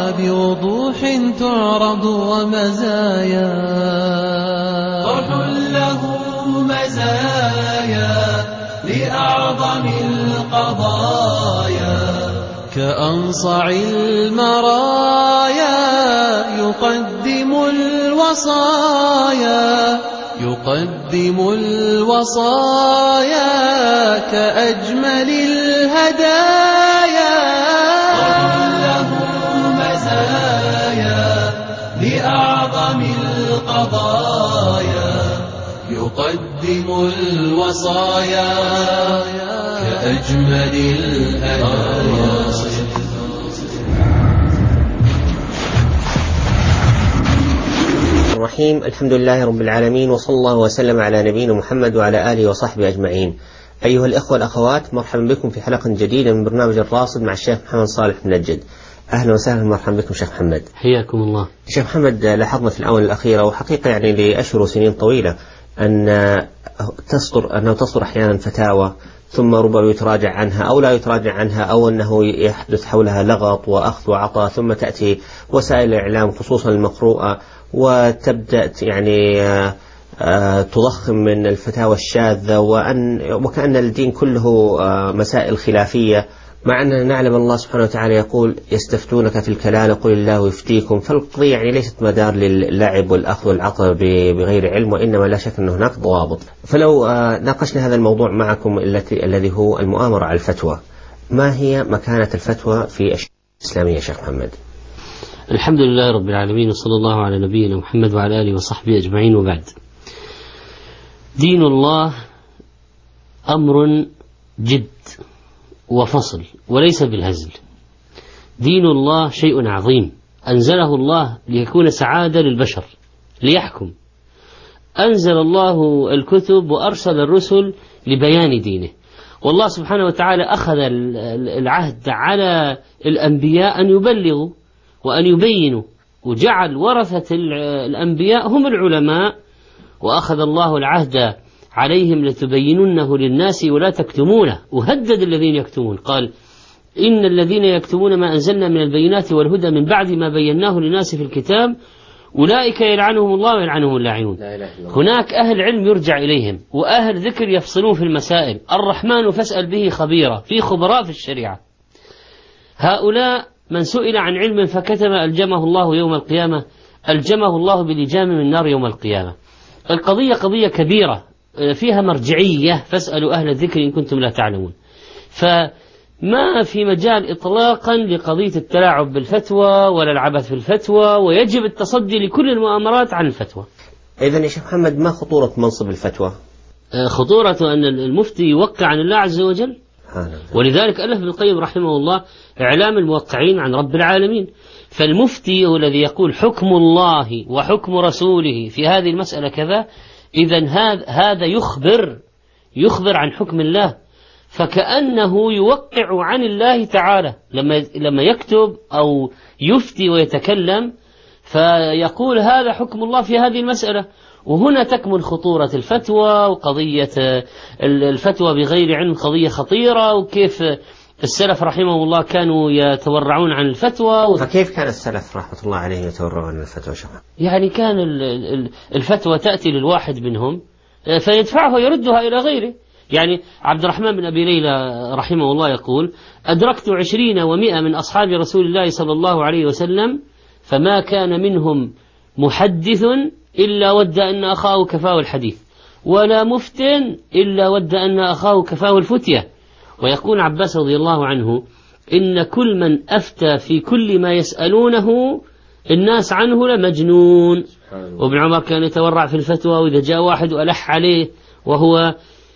بوضوح تعرض ومزايا طرح له مزايا لأعظم القضايا كأنصع المرايا يقدم الوصايا كأجمل الهدايا له مزايا لأعظم القضايا يقدم الوصايا كأجمل الهدايا. الرحيم. الحمد لله رب العالمين، وصلى الله وسلم على نبينا محمد وعلى آله وصحبه أجمعين. أيها الإخوة والأخوات، مرحبا بكم في حلقة جديدة من برنامج الراصد مع الشيخ محمد صالح منجد. أهلا وسهلا، مرحبا بكم شيخ محمد. حياكم الله. شيخ محمد، لاحظنا في الآونة الأخيرة وحقيقة يعني لأشهر وسنين طويلة أنه تصدر أحيانا فتاوى ثم ربما يتراجع عنها أو لا يتراجع عنها، أو أنه يحدث حولها لغط وأخذ وعطاء، ثم تأتي وسائل الإعلام خصوصا المقروءة وتبدأ يعني تضخم من الفتاوى الشاذة، وكأن الدين كله مسائل خلافية، مع أننا نعلم الله سبحانه وتعالى يقول: يستفتونك في الكلالة قل الله يفتيكم. فالقضية يعني ليست مدار للعب والأخذ والعطاء بغير علم، وإنما لا شك أن هناك ضوابط. فلو ناقشنا هذا الموضوع معكم الذي هو المؤامرة على الفتوى، ما هي مكانة الفتوى في الشريعة الإسلامية شيخ محمد؟ الحمد لله رب العالمين، وصلى الله على نبينا محمد وعلى آله وصحبه أجمعين، وبعد. دين الله أمر جد وفصل وليس بالهزل. دين الله شيء عظيم أنزله الله ليكون سعادة للبشر ليحكم. أنزل الله الكتب وأرسل الرسل لبيان دينه، والله سبحانه وتعالى أخذ العهد على الأنبياء أن يبلغوا وأن يبينوا، وجعل ورثة الأنبياء هم العلماء، وأخذ الله العهد عليهم لتبيننه للناس ولا تكتمونه، وهدد الذين يكتمون، قال: إن الذين يكتمون ما أنزلنا من البينات والهدى من بعد ما بيناه للناس في الكتاب أولئك يلعنهم الله ويلعنهم اللاعنون. هناك أهل علم يرجع إليهم، وأهل ذكر يفصلون في المسائل. الرحمن فاسأل به خبيرا، في خبراء في الشريعة. هؤلاء من سئل عن علم فكتم ألجمه الله يوم القيامة، ألجمه الله بلجام من نار يوم القيامة. القضية قضية كبيرة فيها مرجعية، فاسألوا أهل الذكر إن كنتم لا تعلمون. فما في مجال إطلاقا لقضية التلاعب بالفتوى ولا العبث في الفتوى، ويجب التصدي لكل المؤامرات عن الفتوى. إذن يا شيخ محمد، ما خطورة منصب الفتوى؟ خطورة أن المفتي يوقع عن الله عز وجل، ولذلك ألف ابن القيم رحمه الله إعلام الموقعين عن رب العالمين. فالمفتي هو الذي يقول حكم الله وحكم رسوله في هذه المسألة كذا، إذن هذا يخبر عن حكم الله، فكأنه يوقع عن الله تعالى لما يكتب أو يفتي ويتكلم، فيقول هذا حكم الله في هذه المسألة. وهنا تكمن خطورة الفتوى، وقضية الفتوى بغير علم قضية خطيرة، وكيف السلف رحمه الله كانوا يتورعون عن الفتوى. فكيف كان السلف رحمة الله عليه يتورعون عن الفتوى شباب؟ يعني كان الفتوى تأتي للواحد منهم فيدفعها ويردها إلى غيره. يعني عبد الرحمن بن أبي ليلى رحمه الله يقول: أدركت 20 و100 من أصحاب رسول الله صلى الله عليه وسلم، فما كان منهم محدث إلا ود أن أخاه كفاه الحديث، ولا مفتن إلا ود أن أخاه كفاه الفتية. ويقول عباس رضي الله عنه: إن كل من أفتى في كل ما يسألونه الناس عنه لمجنون. وابن عمر كان يتورع في الفتوى، وإذا جاء واحد وألح عليه وهو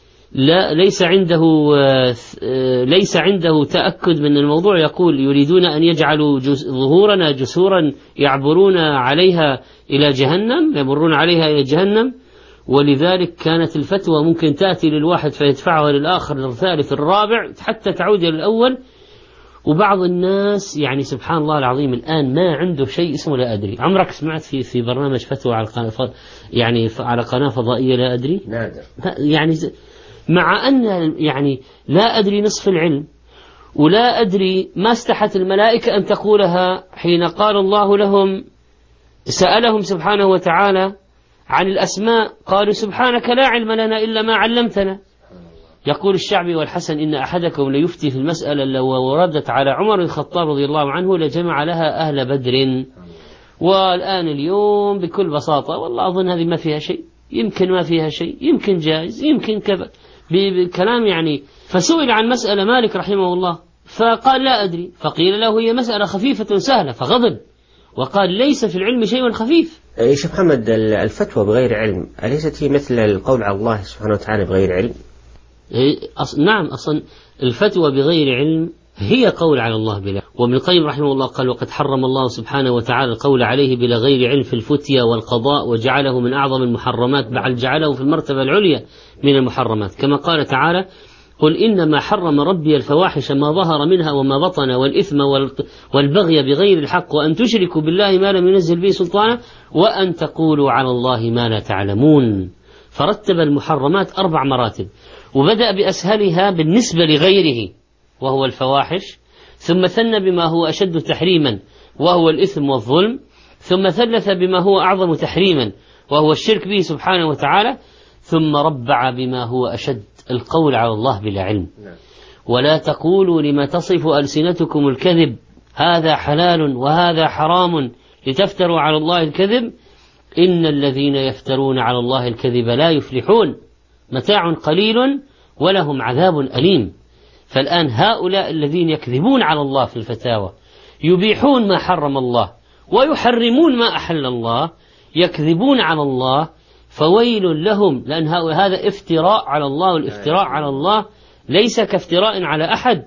ليس عنده تأكد من الموضوع، يقول: يريدون أن يجعلوا ظهورنا جسورا يعبرون عليها إلى جهنم، يمرون عليها إلى جهنم. ولذلك كانت الفتوى ممكن تأتي للواحد فيدفعها للآخر للثالث الرابع حتى تعود إلى الأول. وبعض الناس يعني سبحان الله العظيم الآن ما عنده شيء اسمه لا أدري. عمرك سمعت في برنامج فتوى على قناة يعني على قناة فضائية لا أدري؟ نادر. يعني مع أن يعني لا أدري نصف العلم، ولا أدري ما استحت الملائكة أن تقولها حين قال الله لهم، سألهم سبحانه وتعالى عن الأسماء، قالوا سبحانك لا علم لنا إلا ما علمتنا. يقول الشعبي والحسن إن أحدكم ليفتي في المسألة لو وردت على عمر الخطاب رضي الله عنه لجمع لها أهل بدر. والآن اليوم بكل بساطة والله أظن هذه ما فيها شيء، يمكن ما فيها شيء، يمكن جائز، يمكن كذا، بكلام يعني. فسئل عن مسألة مالك رحمه الله فقال لا أدري، فقيل له هي مسألة خفيفة سهلة فغضب وقال ليس في العلم شيء خفيف. شيخ محمد، الفتوى بغير علم أليست هي مثل القول على الله سبحانه وتعالى بغير علم؟ نعم، أصلا الفتوى بغير علم هي قول على الله بلا. وابن القيم رحمه الله قال وقد حرم الله سبحانه وتعالى القول عليه بلا غير علم في الفتيا والقضاء، وجعله من أعظم المحرمات، بل جعله في المرتبة العليا من المحرمات، كما قال تعالى قل إنما حرم ربي الفواحش ما ظهر منها وما بطن والإثم والبغي بغير الحق وأن تشركوا بالله ما لم ينزل به سلطانا وأن تقولوا على الله ما لا تعلمون. فرتب المحرمات 4 مراتب، وبدأ بأسهلها بالنسبة لغيره وهو الفواحش، ثم ثنى بما هو أشد تحريما وهو الإثم والظلم، ثم ثلث بما هو أعظم تحريما وهو الشرك به سبحانه وتعالى، ثم ربع بما هو أشد القول على الله بلا علم. ولا تقولوا لما تصف ألسنتكم الكذب هذا حلال وهذا حرام لتفتروا على الله الكذب إن الذين يفترون على الله الكذب لا يفلحون متاع قليل ولهم عذاب أليم. فالآن هؤلاء الذين يكذبون على الله في الفتاوى يبيحون ما حرم الله ويحرمون ما أحل الله، يكذبون على الله، فويل لهم، لأن هذا افتراء على الله، والافتراء على الله ليس كافتراء على أحد.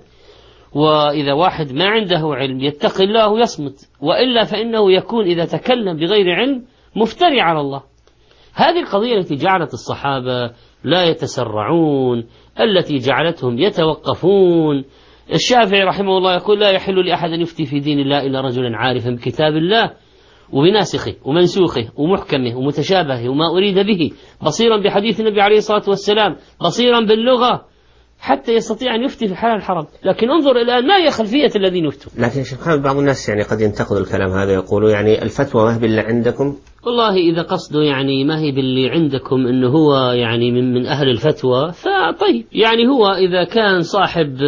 وإذا واحد ما عنده علم يتقي الله ويصمت، وإلا فإنه يكون إذا تكلم بغير علم مفتري على الله. هذه القضية التي جعلت الصحابة لا يتسرعون، التي جعلتهم يتوقفون. الشافعي رحمه الله يقول لا يحل لأحد أن يفتي في دين الله إلا رجلا عارفا بكتاب الله وبناسخه ومنسوخه ومحكمه ومتشابهه وما أريد به، بصيرا بحديث النبي عليه الصلاة والسلام، بصيرا باللغة، حتى يستطيع أن يفتي في الحلال الحرام. لكن انظر الآن ما هي خلفية الذين يفتون. لكن شيخ بعض الناس يعني قد ينتقد الكلام هذا، يقولوا يعني الفتوى ما هي باللي عندكم. والله إذا قصده يعني ما هي باللي عندكم إنه هو يعني من أهل الفتوى فطيب، يعني هو إذا كان صاحب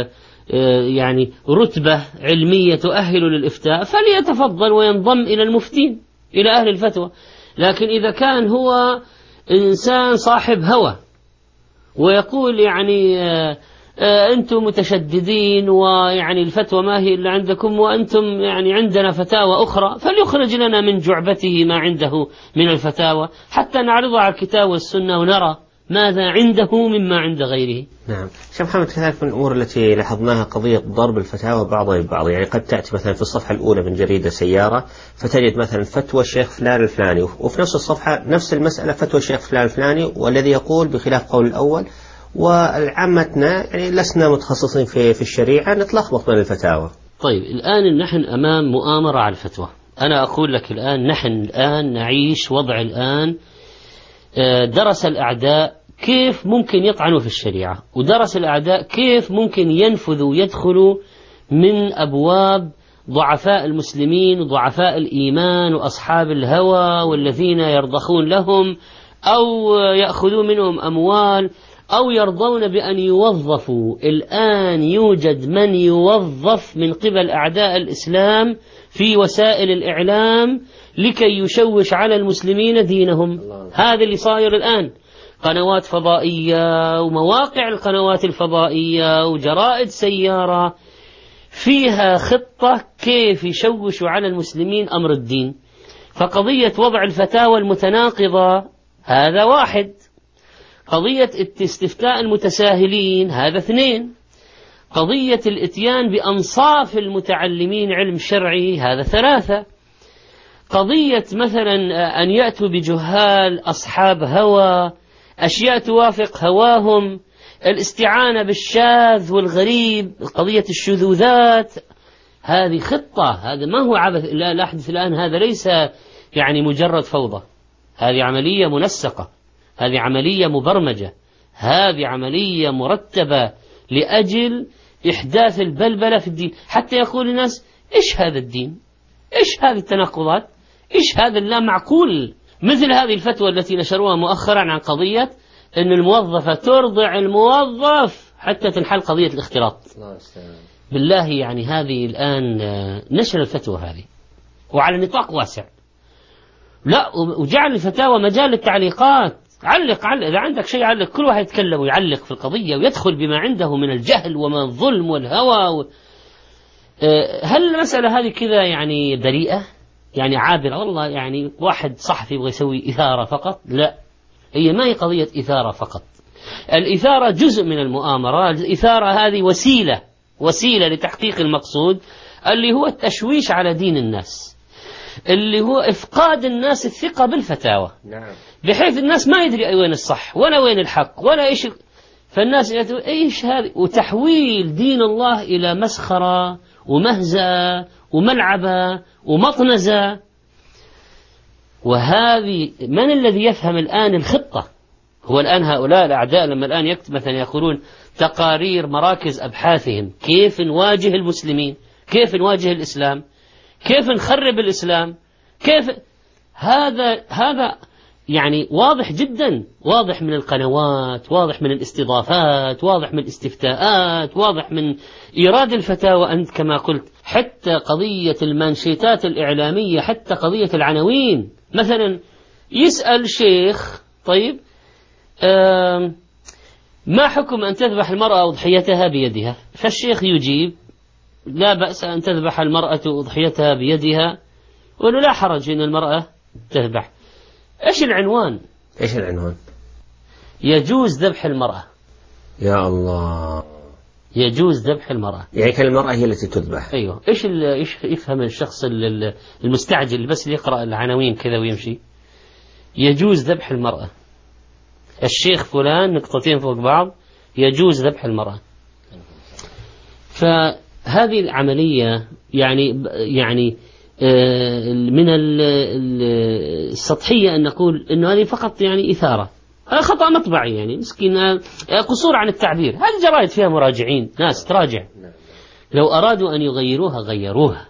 يعني رتبة علمية تؤهل للإفتاء فليتفضل وينضم إلى المفتين إلى أهل الفتوى. لكن إذا كان هو إنسان صاحب هوى ويقول يعني أنتم متشددين ويعني الفتوى ما هي إلا عندكم وأنتم يعني عندنا فتاوى أخرى، فليخرج لنا من جعبته ما عنده من الفتاوى حتى نعرضها على الكتاب والسنة ونرى ماذا عنده مما عند غيره. نعم شيخ محمد، كذلك من الأمور التي لاحظناها قضية ضرب الفتاوى بعضها ببعض. يعني قد تأتي مثلا في الصفحة الأولى من جريدة سيارة فتجد مثلا فتوى الشيخ فلان الفلاني، وفي نفس الصفحة نفس المسألة فتوى الشيخ فلان الفلاني والذي يقول بخلاف قول الأول. والعامتنا يعني لسنا متخصصين في الشريعة، نتلخبط بين الفتاوى. طيب الآن نحن أمام مؤامرة على الفتوى. أنا أقول لك الآن نحن الآن نعيش وضع الآن درس الأعداء كيف ممكن يطعنوا في الشريعة، ودرس الأعداء كيف ممكن ينفذوا ويدخلوا من أبواب ضعفاء المسلمين وضعفاء الإيمان وأصحاب الهوى والذين يرضخون لهم أو يأخذوا منهم أموال أو يرضون بأن يوظفوا. الآن يوجد من يوظف من قبل أعداء الإسلام في وسائل الإعلام لكي يشوش على المسلمين دينهم. هذا اللي صاير الآن، قنوات فضائية ومواقع القنوات الفضائية وجرائد سيارة فيها خطة كيف يشوشوا على المسلمين أمر الدين. فقضية وضع الفتاوى المتناقضة هذا واحد، قضية استفتاء المتساهلين هذا 2، قضية الاتيان بأنصاف المتعلمين علم شرعي هذا 3، قضية مثلا أن يأتوا بجهال أصحاب هوى أشياء توافق هواهم، الاستعانة بالشاذ والغريب، قضية الشذوذات، هذه خطة، هذا ما هو عبث. لا أحدث الآن، هذا ليس يعني مجرد فوضى، هذه عملية منسقة، هذه عملية مبرمجة، هذه عملية مرتبة لأجل إحداث البلبلة في الدين، حتى يقول الناس إيش هذا الدين، إيش هذه التناقضات، إيش هذا اللا معقول. مثل هذه الفتوى التي نشروها مؤخرا عن قضية أن الموظفة ترضع الموظف حتى تنحل قضية الاختلاط. بالله يعني هذه الآن نشر الفتوى هذه وعلى نطاق واسع، لا وجعل الفتاوى مجال للتعليقات. علق إذا عندك شيء علق، كل واحد يتكلم ويعلق في القضية ويدخل بما عنده من الجهل ومن الظلم والهوى هل المسألة هذه كذا يعني بريئة يعني عابرة؟ والله يعني واحد صحفي يبغى يسوي إثارة فقط، لا، هي ما هي قضية إثارة فقط. الإثارة جزء من المؤامرة، الإثارة هذه وسيلة لتحقيق المقصود اللي هو التشويش على دين الناس، اللي هو إفقاد الناس الثقة بالفتاوى، بحيث الناس ما يدري وين الصح ولا وين الحق ولا إيش، فالناس إيش هذه، وتحويل دين الله إلى مسخرة ومهزأة وملعبة ومطنزة. وهذه من الذي يفهم الآن الخطة؟ هو الآن هؤلاء الأعداء لما الآن مثلا يقولون تقارير مراكز أبحاثهم كيف نواجه المسلمين، كيف نواجه الإسلام، كيف نخرب الإسلام، كيف هذا يعني واضح جدا، واضح من القنوات، واضح من الاستضافات، واضح من الاستفتاءات، واضح من إيراد الفتاوى أنت كما قلت، حتى قضية المانشيتات الإعلامية، حتى قضية العناوين. مثلا يسأل شيخ طيب ما حكم أن تذبح المرأة أضحيتها بيدها؟ فالشيخ يجيب لا بأس أن تذبح المرأة أضحيتها بيدها، ولا لا حرج أن المرأة تذبح. إيش العنوان؟ يجوز ذبح المرأة. يا الله، يجوز ذبح المرأة، يعني كان المرأة هي التي تذبح. أيوة. إيش يفهم الشخص المستعجل بس يقرأ العناوين كذا ويمشي؟ يجوز ذبح المرأة، الشيخ فلان نقطتين فوق بعض، يجوز ذبح المرأة. فهذه العملية يعني من السطحية أن نقول أنه هذه فقط يعني إثارة، هذا خطأ مطبعي يعني مسكين، قصور عن التعبير. هذه الجرائد فيها مراجعين، ناس تراجع، لو أرادوا أن يغيروها غيروها.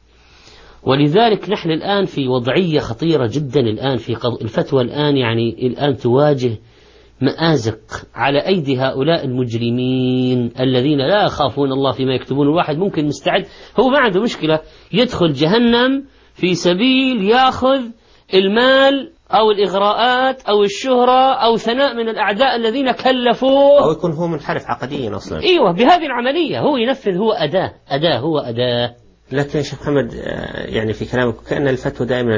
ولذلك نحن الآن في وضعية خطيرة جدا الآن في الفتوى الآن يعني الآن تواجه مآزق على أيدي هؤلاء المجرمين الذين لا يخافون الله فيما يكتبون. الواحد ممكن مستعد، هو ما عنده مشكلة يدخل جهنم في سبيل يأخذ المال أو الإغراءات أو الشهرة أو ثناء من الأعداء الذين كلفوه، أو يكون هو منحرف عقديا أصلا. أيوة، بهذه العملية هو ينفذ، هو أداة. لكن يا شيخ محمد يعني في كلامك كأن الفتوى دائما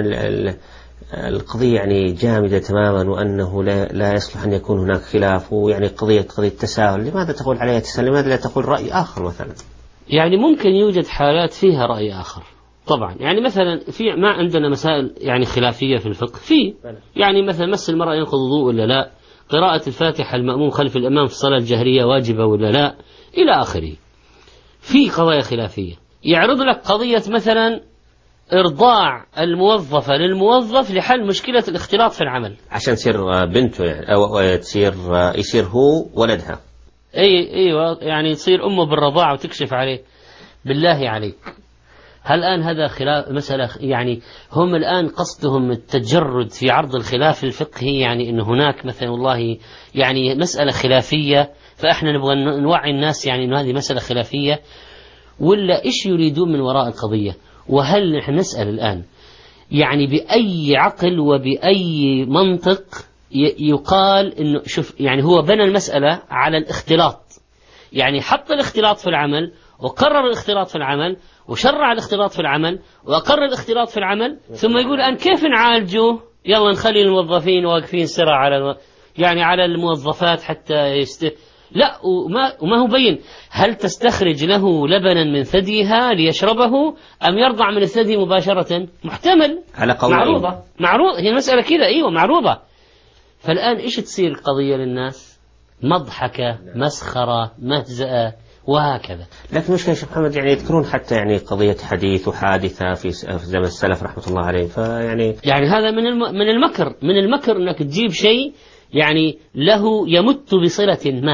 القضية يعني جامدة تماما، وأنه لا يصلح أن يكون هناك خلاف، ويعني قضية تساهل. لماذا تقول عليها تساهل؟ لماذا لا تقول رأي آخر مثلا؟ يعني ممكن يوجد حالات فيها رأي آخر طبعا، يعني مثلا في ما عندنا مسائل يعني خلافية في الفقه، في يعني مثلا مس المرأة ينقض وضوء ولا لا، قراءة الفاتحة المأموم خلف الإمام في الصلاة الجهرية واجبة ولا لا، إلى آخره. في قضايا خلافية يعرض لك قضية مثلا إرضاع الموظفة للموظف لحل مشكلة الاختلاط في العمل، عشان تصير بنته يعني، أو يصير هو ولدها. أيوة يعني تصير أمه بالرضاعة وتكشف عليه. بالله عليك، هل الآن هذا خلاف مسألة؟ يعني هم الآن قصدهم التجرد في عرض الخلاف الفقهي، يعني إن هناك مثلا والله يعني مسألة خلافية فإحنا نبغى نوعي الناس يعني إنه هذه مسألة خلافية، ولا إيش يريدون من وراء القضية؟ وهل نحن نسأل الآن يعني بأي عقل وبأي منطق يقال إنه شوف يعني هو بنى المسألة على الاختلاط، يعني حط الاختلاط في العمل وقرر الاختلاط في العمل وشرع الاختلاط في العمل وأقر الاختلاط في العمل، ثم يقول الآن كيف نعالجه؟ يلا نخلي الموظفين واقفين سرعة على الموظفات حتى لا، وما هو بين هل تستخرج له لبنا من ثديها ليشربه أم يرضع من الثدي مباشرة؟ محتمل، على قولين معروض هي المسألة كذا، أيوة معروضة. فالآن إيش تصير القضية للناس؟ مضحكة، مسخرة، مهزأة، وهكذا. لكن مش يا شيخ محمد يعني يذكرون حتى يعني قضية حديث وحادثة في زمن السلف رحمة الله عليه، يعني هذا من المكر انك تجيب شيء يعني له يمت بصلة ما.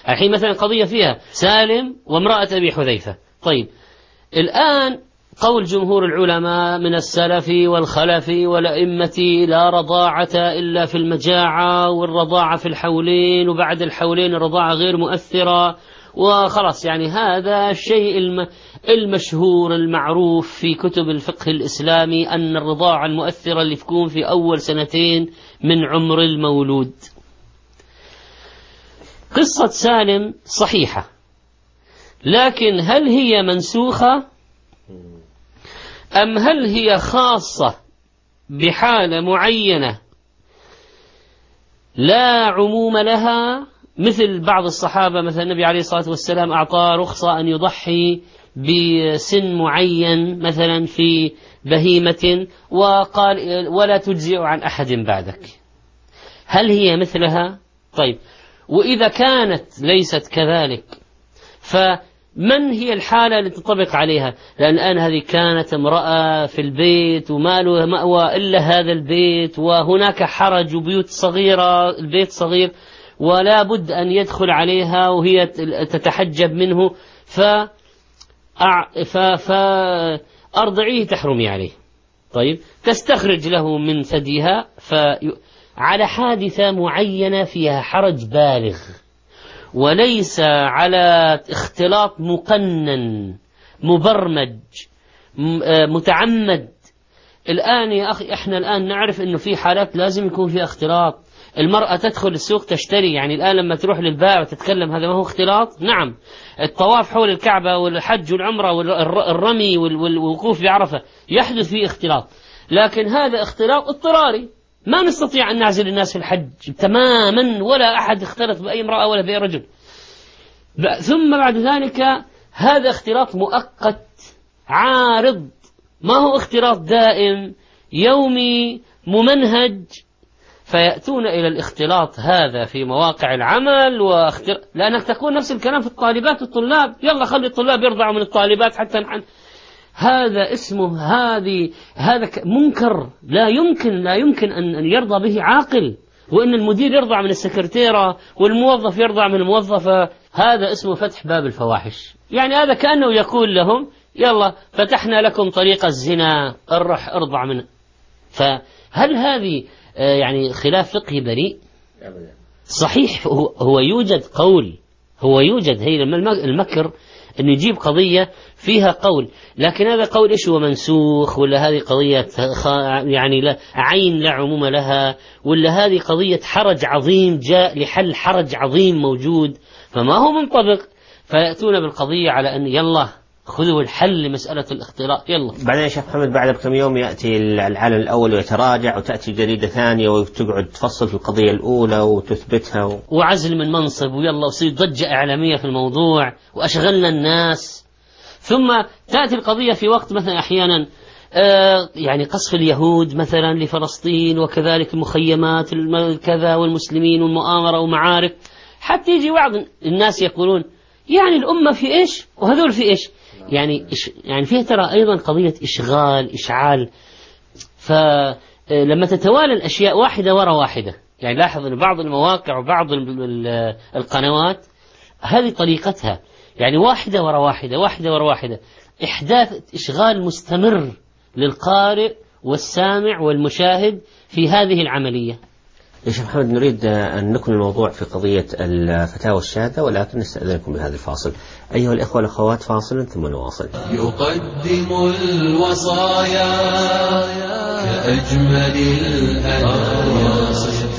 الحين مثلا قضية فيها سالم وامرأة أبي حذيفة. طيب الآن قول جمهور العلماء من السلف والخلف والأئمة لا رضاعة إلا في المجاعة، والرضاعة في الحولين، وبعد الحولين الرضاعة غير مؤثرة، وخلاص يعني هذا الشيء المشهور المعروف في كتب الفقه الإسلامي أن الرضاعة المؤثرة اللي تكون في أول 2 من عمر المولود. قصة سالم صحيحة، لكن هل هي منسوخة أم هل هي خاصة بحالة معينة لا عموم لها؟ مثل بعض الصحابة مثلا النبي عليه الصلاة والسلام أعطى رخصة أن يضحي بسن معين مثلا في بهيمة، وقال ولا تجزئ عن أحد بعدك. هل هي مثلها؟ طيب وإذا كانت ليست كذلك فمن هي الحالة اللي تطبق عليها؟ لأن الآن هذه كانت امرأة في البيت وما له مأوى إلا هذا البيت، وهناك حرج وبيوت صغيرة، البيت صغير ولا بد أن يدخل عليها وهي تتحجب منه، فأرضعيه تحرمي عليه. طيب تستخرج له من ثديها على حادثة معينة فيها حرج بالغ، وليس على اختلاط مقنن مبرمج متعمد. الآن يا أخي إحنا الآن نعرف إنه في حالات لازم يكون فيها اختلاط. المرأة تدخل السوق تشتري، يعني الآن لما تروح للبائع وتتكلم هذا ما هو اختلاط؟ نعم. الطواف حول الكعبة والحج والعمرة والرمي والوقوف بعرفة يحدث فيه اختلاط، لكن هذا اختلاط اضطراري، ما نستطيع أن نعزل الناس في الحج تماما، ولا أحد اختلط بأي امرأة ولا بأي رجل. ثم بعد ذلك هذا اختلاط مؤقت عارض، ما هو اختلاط دائم يومي ممنهج، فيأتون إلى الاختلاط هذا في مواقع العمل لأنك تكون نفس الكلام في الطالبات والطلاب، يلا خلي الطلاب يرضعوا من الطالبات حتى هذا اسمه هذا منكر لا يمكن أن يرضى به عاقل، وأن المدير يرضع من السكرتيرة والموظف يرضع من الموظفة، هذا اسمه فتح باب الفواحش. يعني هذا كأنه يقول لهم يلا فتحنا لكم طريق الزنا، ارضع منه. فهل هذه يعني خلاف فقهي بريء؟ صحيح هو يوجد قول، هو يوجد هي المكر أنه يجيب قضية فيها قول، لكن هذا قول إيش هو منسوخ، ولا هذه قضية يعني لا عين لا عموم لها، ولا هذه قضية حرج عظيم جاء لحل حرج عظيم موجود، فما هو منطبق. فيأتون بالقضية على أن يلا خذوا الحل لمسألة الاختلاط يلا. بعدين يا شيخ محمد بعد بكم يوم يأتي العالم الأول ويتراجع، وتأتي جريدة ثانية وتقعد تفصل في القضية الأولى وتثبتها وعزل من منصب ويلا وصير ضجة إعلامية في الموضوع وأشغلنا الناس. ثم تأتي القضية في وقت مثلا أحيانا يعني قصف اليهود مثلا لفلسطين، وكذلك المخيمات كذا والمسلمين والمؤامرة ومعارك، حتى يجي بعض الناس يقولون يعني الأمة في إيش وهذول في إيش، يعني فيه ترى أيضا قضية إشعال. فلما تتوالى الأشياء واحدة وراء واحدة، يعني لاحظ أن بعض المواقع وبعض القنوات هذه طريقتها، يعني واحدة وراء واحدة واحدة وراء واحدة، إحداث إشغال مستمر للقارئ والسامع والمشاهد في هذه العملية. يا شيخ محمد نريد أن نكمل الموضوع في قضية الفتاوى الشاذة، ولكن نستأذنكم بهذا الفاصل. أيها الإخوة والأخوات فاصل ثم نواصل. يقدم الوصايا كأجمل الهدايا.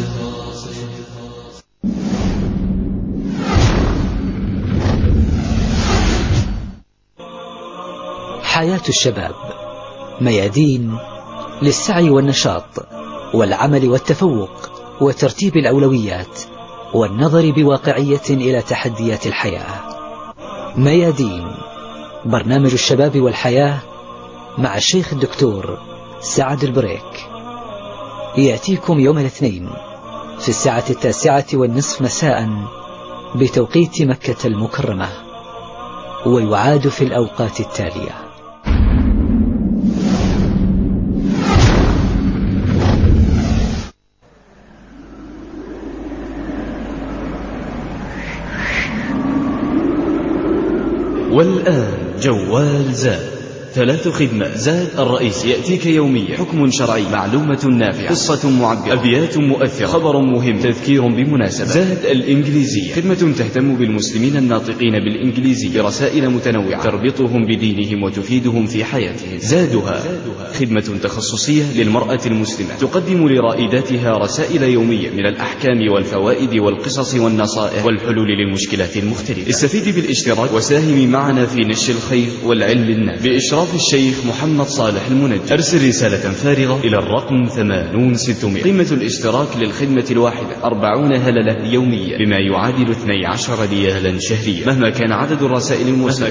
حياة الشباب ميادين للسعي والنشاط والعمل والتفوق وترتيب الأولويات والنظر بواقعية إلى تحديات الحياة. ميادين برنامج الشباب والحياة مع الشيخ الدكتور سعد البريك، يأتيكم يوم الاثنين في 9:09 مساء بتوقيت مكة المكرمة، ويعاد في الأوقات التالية. جوال زاد 3 خدمة. زاد الرئيس يأتيك يوميا، حكم شرعي، معلومة نافعة، قصة معبرة، أبيات مؤثرة، خبر مهم، تذكير بمناسبة. زاد الإنجليزية، خدمة تهتم بالمسلمين الناطقين بالإنجليزية برسائل متنوعة تربطهم بدينهم وتفيدهم في حياتهم. زادها خدمة تخصصية للمرأة المسلمة، تقدم لرائداتها رسائل يومية من الأحكام والفوائد والقصص والنصائح والحلول للمشكلات المختلفة. استفيد بالاشتراك وساهم معنا في نشر الخير والعلم النافع بإشراف الشيخ محمد صالح المنجم. أرسل رسالة فارغة إلى الرقم 80600. قيمة الاشتراك للخدمة الواحدة 40 هللة يومية، بما يعادل 12 ريالا شهريا، مهما كان عدد الرسائل المرسلة.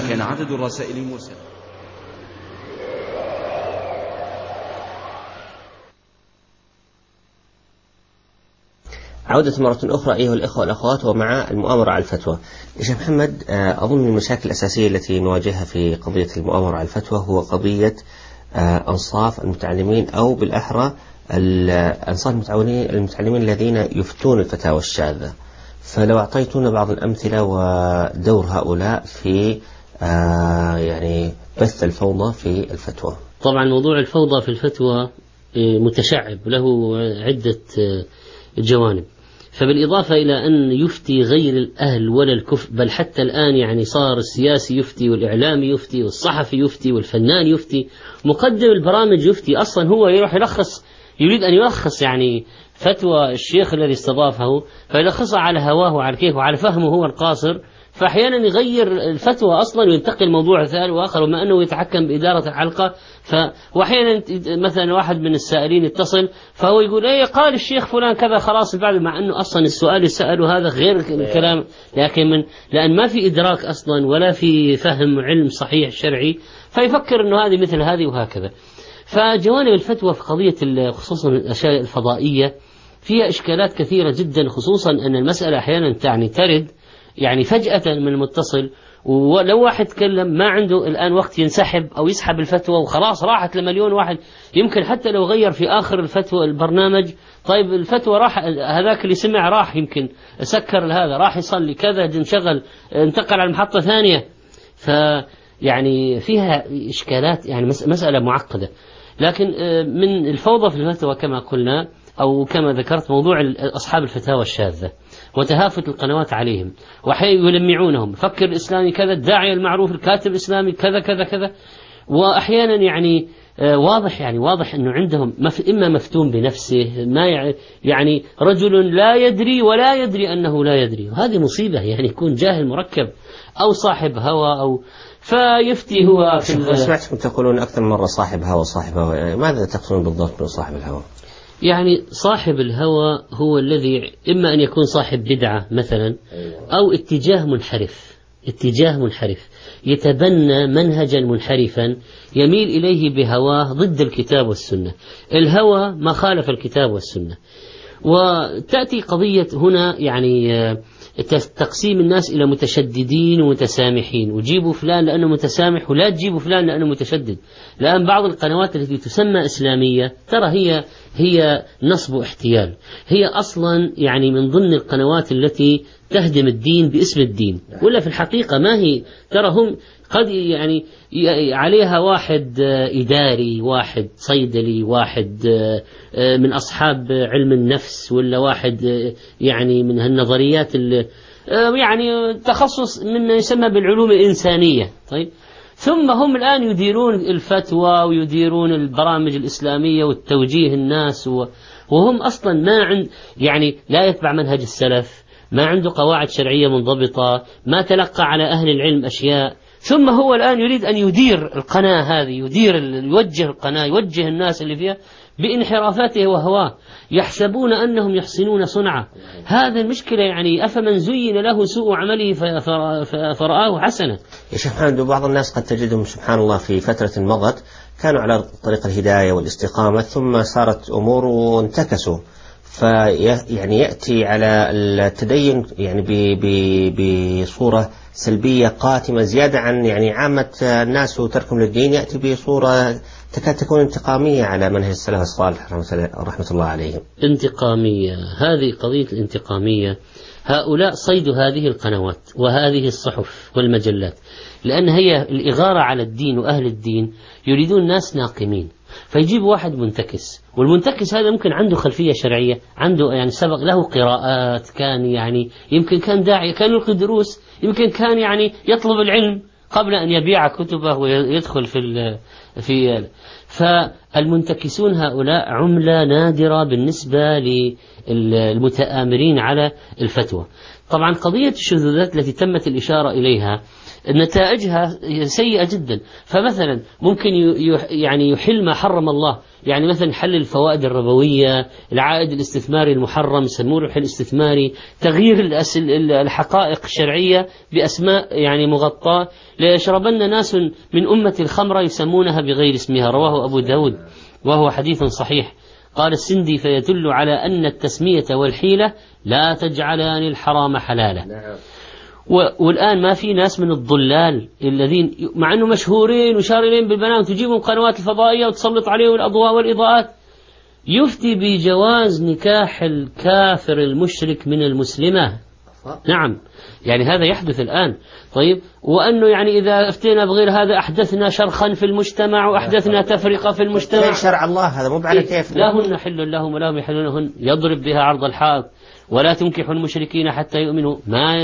عودة مرة أخرى أيها الإخوة والأخوات ومع المؤامرة على الفتوى. يا شيخ محمد، أظن من المشاكل الأساسية التي نواجهها في قضية المؤامرة على الفتوى هو قضية أنصاف المتعلمين، أو بالأحرى أنصاف المتعلمين الذين يفتون الفتاوى الشاذة. فلو أعطيتونا بعض الأمثلة ودور هؤلاء في يعني بث الفوضى في الفتوى. طبعا موضوع الفوضى في الفتوى متشعب، له عدة جوانب. فبالإضافة إلى أن يفتي غير الأهل ولا الكفء، بل حتى الآن يعني صار السياسي يفتي والإعلامي يفتي والصحفي يفتي والفنان يفتي، مقدم البرامج يفتي. أصلا هو يروح يلخص، يريد أن يلخص يعني فتوى الشيخ الذي استضافه، فيلخصها على هواه وعلى كيفه وعلى فهمه هو القاصر، فأحيانا يغير الفتوى أصلا وينتقل موضوع ثاني وآخر، وما أنه يتحكم بإدارة الحلقة. وأحيانا مثلا واحد من السائلين يتصل فهو يقول إيه قال الشيخ فلان كذا خلاص بعد، مع أنه أصلا السؤال يسأله هذا غير الكلام، لكن لأن ما في إدراك أصلا ولا في فهم علم صحيح شرعي، فيفكر أنه هذه مثل هذه وهكذا. فجوانب الفتوى في قضية خصوصا الأشياء الفضائية فيها إشكالات كثيرة جدا، خصوصا أن المسألة أحيانا ترد يعني فجأة من المتصل، ولو واحد تكلم ما عنده الآن وقت ينسحب أو يسحب الفتوى وخلاص راحت لمليون واحد. يمكن حتى لو غير في آخر الفتوى البرنامج، طيب الفتوى راح، هذاك اللي سمع راح يمكن سكر هذا راح يصلي كذا انشغل انتقل على محطة ثانية. فيعني فيها إشكالات، يعني مسألة معقدة. لكن من الفوضى في الفتوى كما قلنا أو كما ذكرت موضوع أصحاب الفتاوى الشاذة وتهافت القنوات عليهم، وأحيانا يلمعونهم، فكر الإسلامي كذا، الداعية المعروف، الكاتب الإسلامي كذا كذا كذا. وأحيانا يعني واضح أنه عندهم إما مفتون بنفسه، ما يعني رجل لا يدري ولا يدري أنه لا يدري، وهذه مصيبة. يعني يكون جاهل مركب أو صاحب هوى أو فيفتي هو. سمعتكم تقولون أكثر مرة صاحب هوى، ماذا تقصدون بالضبط بصاحب الهوى؟ يعني صاحب الهوى هو الذي إما أن يكون صاحب بدعة مثلا، أو اتجاه منحرف يتبنى منهجا منحرفا يميل إليه بهواه ضد الكتاب والسنة. الهوى ما خالف الكتاب والسنة. وتأتي قضية هنا يعني تقسيم الناس إلى متشددين ومتسامحين، وجيبوا فلان لأنه متسامح ولا تجيبوا فلان لأنه متشدد. لأن بعض القنوات التي تسمى إسلامية ترى هي نصب احتيال، هي أصلا يعني من ضمن القنوات التي تهدم الدين باسم الدين، ولا في الحقيقة ما هي. ترى هم قد يعني عليها واحد إداري، واحد صيدلي، واحد من أصحاب علم النفس، ولا واحد يعني من هالنظريات يعني تخصص من يسمى بالعلوم الإنسانية. طيب ثم هم الآن يديرون الفتوى ويديرون البرامج الإسلامية والتوجيه الناس، وهم أصلا ما عند يعني لا يتبع منهج السلف، ما عنده قواعد شرعية منضبطة، ما على أهل العلم أشياء. ثم هو الآن يريد أن يدير القناة هذه، يوجه القناة، يوجه الناس اللي فيها بانحرافاته وهواه، يحسبون أنهم يحسنون صنعة. هذا المشكلة. يعني أفمن زين له سوء عمله فرآه حسنة. يا شيخ محمد، بعض الناس قد تجدهم سبحان الله في فترة مضت كانوا على طريق الهداية والاستقامة، ثم صارت أمور وانتكسوا، يعني يأتي على التدين يعني بصورة سلبية قاتمة زيادة عن يعني عامة الناس وتركهم للدين، يأتي بصورة تكاد تكون انتقامية على منهج السلف الصالح رحمة الله عليهم. انتقامية، هذه قضية الانتقامية. هؤلاء صيدوا هذه القنوات وهذه الصحف والمجلات، لأن هي الإغارة على الدين وأهل الدين، يريدون ناس ناقمين، فيجيب واحد منتكس، والمنتكس هذا ممكن عنده خلفية شرعية، عنده يعني سبق له قراءات، كان يعني يمكن كان داعية، كان يلقي دروس، يمكن كان يعني يطلب العلم قبل أن يبيع كتبه ويدخل في فالمنتكسون هؤلاء عملة نادرة بالنسبة للمتآمرين على الفتوى. طبعا قضية الشذوذات التي تمت الإشارة إليها نتائجها سيئة جدا. فمثلا ممكن يعني يحل ما حرم الله، يعني مثلا حل الفوائد الربوية، العائد الاستثماري المحرم يسموه الحل الاستثماري، تغيير الحقائق الشرعية بأسماء يعني مغطاة. ليشربن ناس من أمة الخمرة يسمونها بغير اسمها، رواه أبو داود وهو حديث صحيح. قال السندي: فيدل على أن التسمية والحيلة لا تجعلان الحرام حلالا. والآن ما في ناس من الضلال الذين مع أنه مشهورين وشارلين بالبنان وتجيبهم قنوات الفضائية وتسلط عليهم الأضواء والإضاءات، يفتي بجواز نكاح الكافر المشرك من المسلمة. نعم، يعني هذا يحدث الآن. طيب، وأنه يعني إذا افتينا بغير هذا أحدثنا شرخا في المجتمع وأحدثنا تفرقة في المجتمع. شرع الله هذا مو على كيف. لا هن حل لهم ولا هم يحلون لهن، يضرب بها عرض الحائط. ولا تنكحوا المشركين حتى يؤمنوا.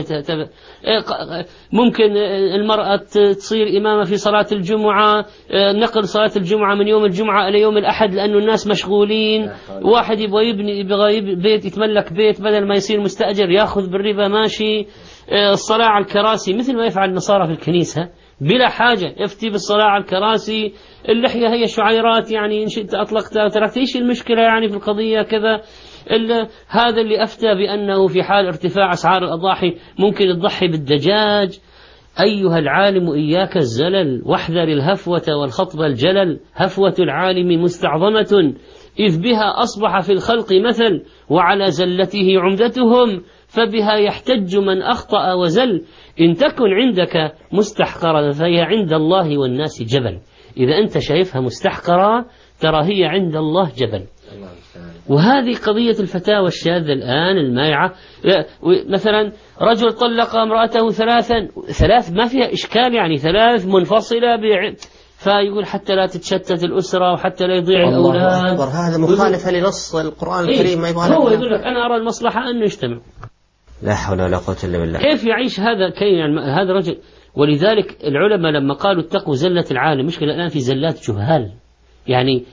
ممكن المرأة تصير إمامة في صلاة الجمعة، نقل صلاة الجمعة من يوم الجمعة إلى يوم الأحد لأنه الناس مشغولين. واحد يبغى بيت، يتملك بيت، بدل ما يصير مستأجر يأخذ بالربا، ماشي. الصلاة على الكراسي مثل ما يفعل النصارى في الكنيسة بلا حاجة، يفتي بالصلاة على الكراسي. اللحية هي شعيرات، يعني إن شئت أطلقتها وتركت، إيش المشكلة يعني في القضية كذا. هذا اللي أفتى بأنه في حال ارتفاع أسعار الأضاحي ممكن تضحي بالدجاج. أيها العالم إياك الزلل، واحذر الهفوة والخطب الجلل. هفوة العالم مستعظمة، إذ بها أصبح في الخلق مثل، وعلى زلته عمدتهم، فبها يحتج من أخطأ وزل. إن تكن عندك مستحقرة فهي عند الله والناس جبل. إذا أنت شايفها مستحقرة ترى هي عند الله جبل. وهذه قضية الفتاوى الشاذة الآن المائعة. مثلا رجل طلق امرأته ثلاث ما فيها إشكال، يعني ثلاث منفصلة فيقول حتى لا تتشتت الأسرة وحتى لا يضيع الأولاد. هذا مخالفة لنص القرآن الكريم. ما يبغى هو يقول لك أنا أرى المصلحة أنه يجتمع. لا حول ولا قوة إلا بالله. كيف يعيش هذا يعني هذا رجل. ولذلك العلماء لما قالوا اتقوا زلة العالم، مشكلة الآن في زلات جهال. يعني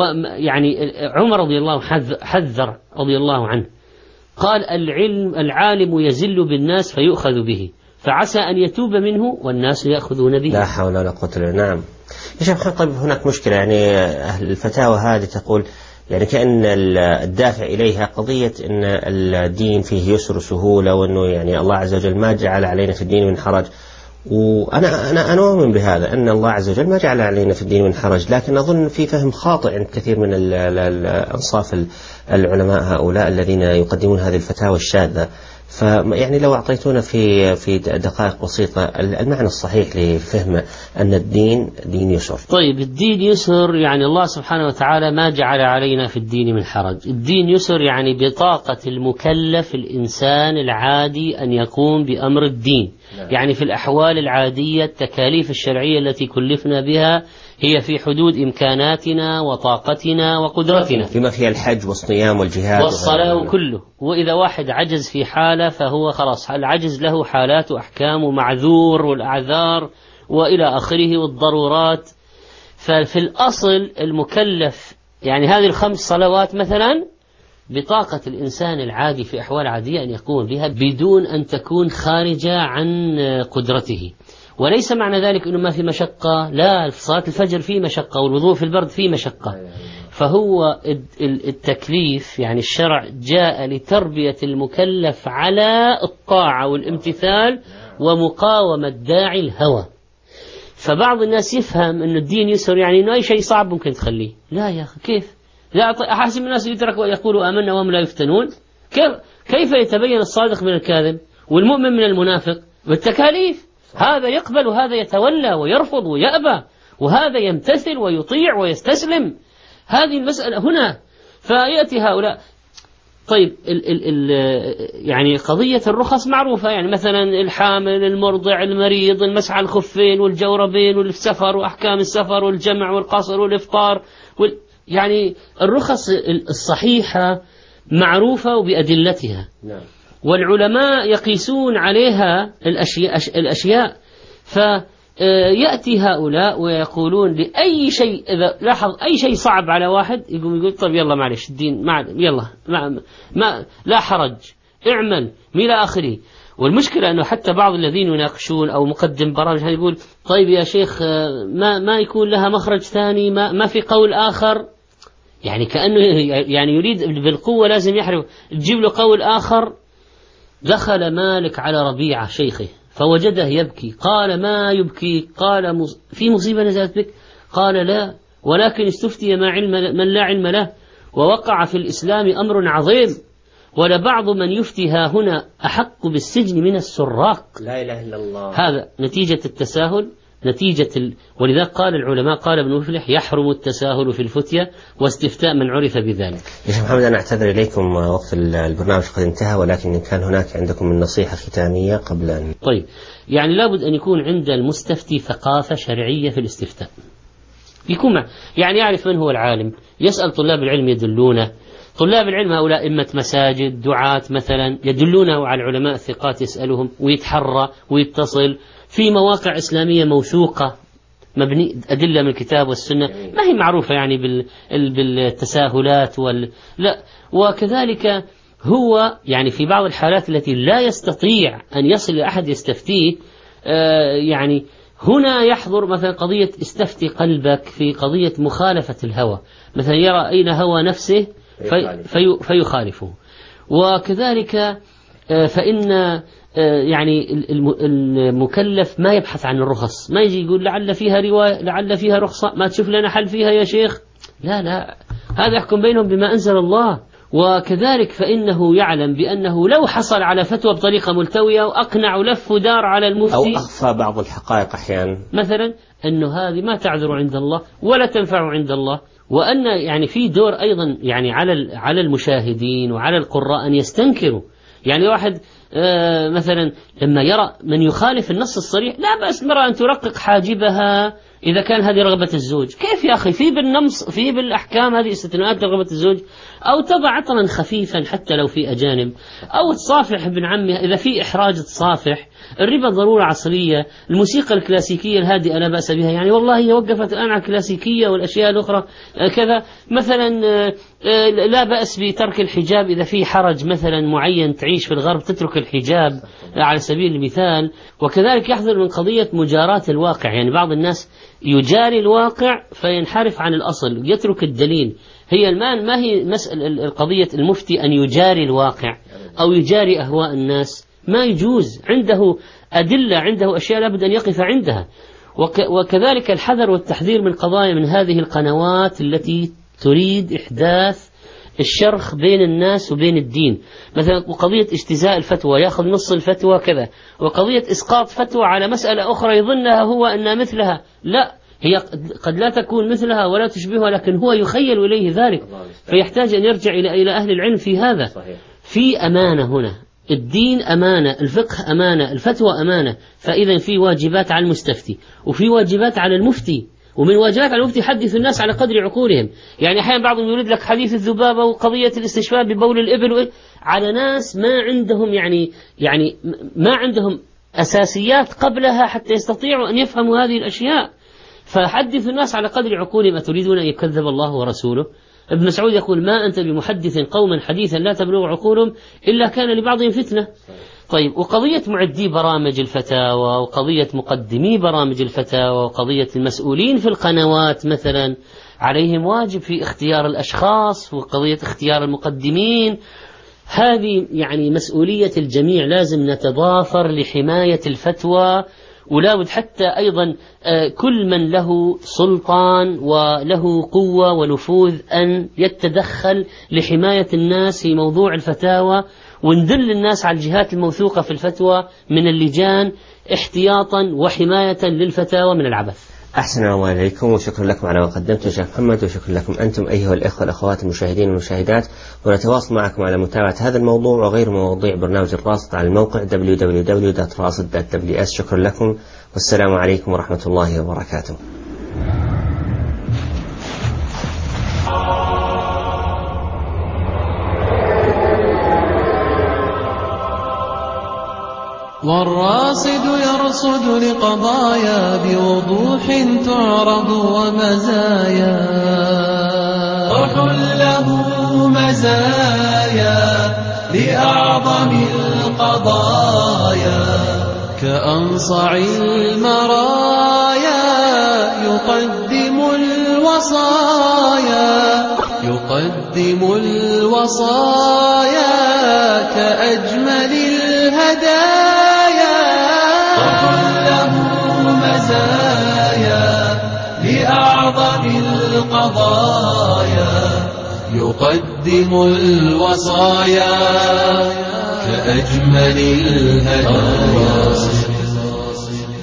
عمر رضي الله حذر رضي الله عنه، قال العالم يزل بالناس فيؤخذ به، فعسى أن يتوب منه والناس يأخذون به. لا حول ولا قوة إلا بالله. نعم يا شيخ. طيب هناك مشكلة، يعني الفتاوى هذه تقول يعني كأن الدافع إليها قضية أن الدين فيه يسر وسهولة، وأنه يعني الله عز وجل ما جعل علينا في الدين من حرج. وأنا أؤمن بهذا، أن الله عز وجل ما جعل علينا في الدين من حرج، لكن أظن في فهم خاطئ عند كثير من أنصاف العلماء هؤلاء الذين يقدمون هذه الفتاوى الشاذة. فيعني لو أعطيتونا في دقائق بسيطة المعنى الصحيح لفهم أن الدين دين يسر. طيب، الدين يسر يعني الله سبحانه وتعالى ما جعل علينا في الدين من حرج. الدين يسر يعني بطاقة المكلف الإنسان العادي أن يقوم بأمر الدين. يعني في الأحوال العادية التكاليف الشرعية التي كلفنا بها هي في حدود إمكاناتنا وطاقتنا وقدرتنا، فيما فيها الحج والصيام والجهاد والصلاة وكله. وإذا واحد عجز في حالة فهو خلاص العجز له حالات وأحكام ومعذور والأعذار وإلى آخره والضرورات. ففي الأصل المكلف يعني هذه 5 صلوات مثلا بطاقة الإنسان العادي في أحوال عادية أن يقوم بها بدون أن تكون خارجة عن قدرته. وليس معنى ذلك أنه ما في مشقة، لا، في صلاة الفجر في مشقة، والوضوء في البرد في مشقة. فهو التكليف يعني الشرع جاء لتربية المكلف على الطاعة والامتثال ومقاومة داعي الهوى. فبعض الناس يفهم أن الدين يسر يعني أنه أي شيء صعب ممكن تخليه. لا يا أخي، كيف أحسب الناس يترك ويقولوا آمنا وهم لا يفتنون. كيف يتبين الصادق من الكاذب والمؤمن من المنافق؟ بالتكاليف. هذا يقبل وهذا يتولى ويرفض ويأبى، وهذا يمتثل ويطيع ويستسلم. هذه المسألة هنا. فيأتي هؤلاء. طيب يعني قضية الرخص معروفة، يعني مثلا الحامل، المرضع، المريض، المسح على الخفين والجوربين والسفر وأحكام السفر والجمع والقصر والإفطار يعني الرخص الصحيحة معروفة وبأدلتها، والعلماء يقيسون عليها الأشياء. فيأتي هؤلاء ويقولون لأي شيء، إذا لاحظ أي شيء صعب على واحد يقول طيب يلا معلش الدين يلا ما لا حرج اعمل إلى آخره. والمشكلة أنه حتى بعض الذين يناقشون أو مقدم برامج يقول طيب يا شيخ ما يكون لها مخرج ثاني، ما في قول آخر، يعني كأنه يعني يريد بالقوة لازم يحرم تجيب له قول آخر. دخل مالك على ربيعة شيخه فوجده يبكي، قال ما يبكي؟ قال في مصيبة نزلت بك؟ قال لا، ولكن استفتي من لا علم له، ووقع في الإسلام أمر عظيم، ولبعض من يفتي ها هنا أحق بالسجن من السراق. لا إله إلا الله. هذا نتيجة التساهل، ولذلك قال العلماء، قال ابن مفلح يحرم التساهل في الفتية واستفتاء من عرف بذلك. يا شيخ محمد، أنا أعتذر إليكم، وقت البرنامج قد انتهى، ولكن كان هناك عندكم من نصيحة ختامية قبل أن... طيب، يعني لابد أن يكون عند المستفتي ثقافة شرعية في الاستفتاء، يكون يعني يعرف من هو العالم، يسأل طلاب العلم يدلونه. طلاب العلم هؤلاء إمة مساجد، دعاة مثلا، يدلونه على العلماء الثقات، يسألهم ويتحرى ويتصل في مواقع إسلامية موثوقة مبني أدلة من الكتاب والسنة، ما هي معروفة يعني بالتساهلات لا. وكذلك هو يعني في بعض الحالات التي لا يستطيع أن يصل لأحد يستفتيه، يعني هنا يحضر مثلا قضية استفتي قلبك في قضية مخالفة الهوى، مثلا يرى أين هوى نفسه فيخالفه. وكذلك فإن يعني المكلف ما يبحث عن الرخص، ما يجي يقول لعل فيها رواية، لعل فيها رخصة، ما تشوف لنا حل فيها يا شيخ. لا، هذا يحكم بينهم بما أنزل الله. وكذلك فإنه يعلم بأنه لو حصل على فتوى بطريقة ملتوية وأقنع ولف ودار على المفتي أو أخفى بعض الحقائق أحيانا، مثلا أنه هذه ما تعذر عند الله ولا تنفع عند الله. وأن يعني في دور أيضا يعني على المشاهدين وعلى القراء أن يستنكروا. يعني واحد مثلا لما يرى من يخالف النص الصريح، لا بأس مرة أن ترقق حاجبها إذا كان هذه رغبة الزوج. كيف يا أخي؟ في بالأحكام هذه استثناءات لرغبة الزوج. أو تضع عطرا خفيفا حتى لو في أجانب، أو تصافح ابن عمها إذا في إحراج تصافح. الربا ضرورة عصرية. الموسيقى الكلاسيكية الهادئة لا بأس بها، يعني والله هي وقفت الآن على الكلاسيكية والأشياء الأخرى كذا. مثلا لا بأس بترك الحجاب إذا في حرج مثلا معين، تعيش في الغرب تترك الحجاب على سبيل المثال. وكذلك يحذر من قضية مجاراة الواقع، يعني بعض الناس يجاري الواقع فينحرف عن الأصل، يترك الدليل. هي الآن ما هي مسألة قضية المفتي أن يجاري الواقع أو يجاري أهواء الناس، ما يجوز. عنده أدلة، عنده أشياء لابد أن يقف عندها. وكذلك الحذر والتحذير من قضايا من هذه القنوات التي تريد إحداث الشرخ بين الناس وبين الدين. مثلا قضية اجتزاء الفتوى، يأخذ نص الفتوى كذا، وقضية إسقاط فتوى على مسألة أخرى يظنها هو أنها مثلها. لا، هي قد لا تكون مثلها ولا تشبهها، لكن هو يخيل إليه ذلك، فيحتاج أن يرجع إلى أهل العلم في هذا. في أمانة هنا، الدين أمانة، الفقه أمانة، الفتوى أمانة. فإذا في واجبات على المستفتي وفي واجبات على المفتي، ومن واجبات على المفتي يحدث الناس على قدر عقولهم. يعني أحيانا بعضهم يريد لك حديث الذبابة وقضية الاستشفاء ببول الإبل على ناس ما عندهم يعني ما عندهم أساسيات قبلها حتى يستطيعوا أن يفهموا هذه الأشياء. فحدث الناس على قدر عقولهم. أتريدون أن يكذب الله ورسوله؟ ابن مسعود يقول ما أنت بمحدث قوما حديثا لا تبلغ عقولهم إلا كان لبعضهم فتنة. طيب، وقضية معدي برامج الفتاوى، وقضية مقدمي برامج الفتاوى، وقضية المسؤولين في القنوات مثلا عليهم واجب في اختيار الأشخاص، وقضية اختيار المقدمين. هذه يعني مسؤولية الجميع، لازم نتضافر لحماية الفتوى ولا حتى أيضا كل من له سلطان وله قوة ونفوذ أن يتدخل لحماية الناس في موضوع الفتاوى، وندل الناس على الجهات الموثوقة في الفتوى من اللجان احتياطا وحماية للفتاوى من العبث. أحسن الله إليكم، وشكرا لكم على ما قدمتم شيخ محمد، وشكرا لكم أنتم أيها الإخوة والأخوات المشاهدين والمشاهدات، ونتواصل معكم على متابعة هذا الموضوع وغير مواضيع برنامج الراصد على الموقع www.rasid.ws. شكرا لكم، والسلام عليكم ورحمة الله وبركاته. والراصد يرصد لقضايا بوضوح تعرض ومزايا، طرح له مزايا لأعظم القضايا، كأنصع المرايا يقدم الوصايا كأجمل الهدايا، له مزايا لأعظم القضايا، يقدم الوصايا كأجمل الهدايا.